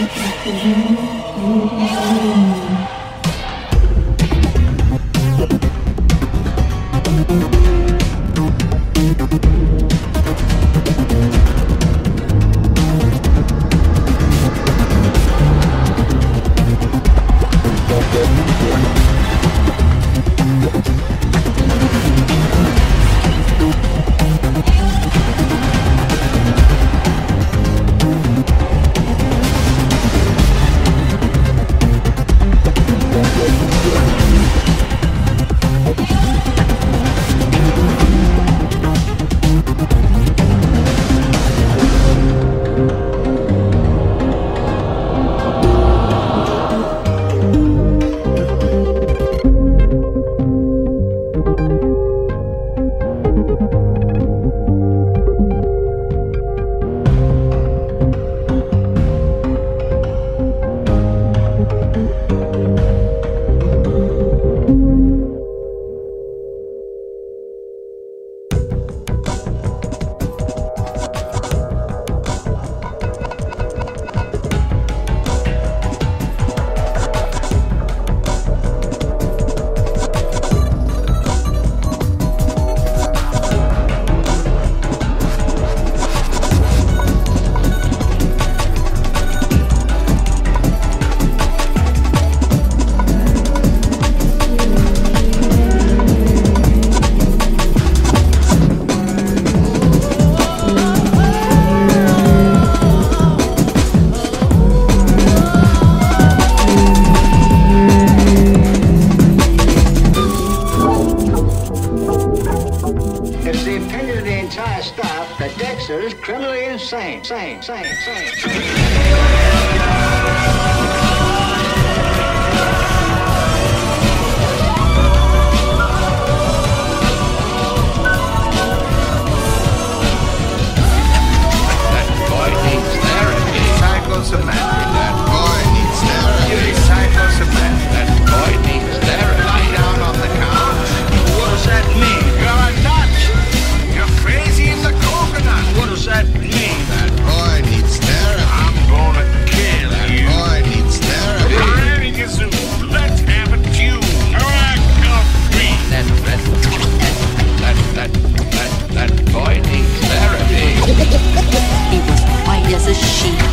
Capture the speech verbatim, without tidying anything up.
Same, same, same, same, same. Psychosomatic. That boy needs therapy. Psychosomatic. That boy needs therapy. Lie down on the couch. What does that mean? You're a nut. You're crazy in the coconut. What does that mean? That boy needs therapy. I'm gonna kill That you. boy needs therapy. Riding a zoo. Let's have a tune. Act of free. That that that that that that boy needs therapy. He was white as a sheet.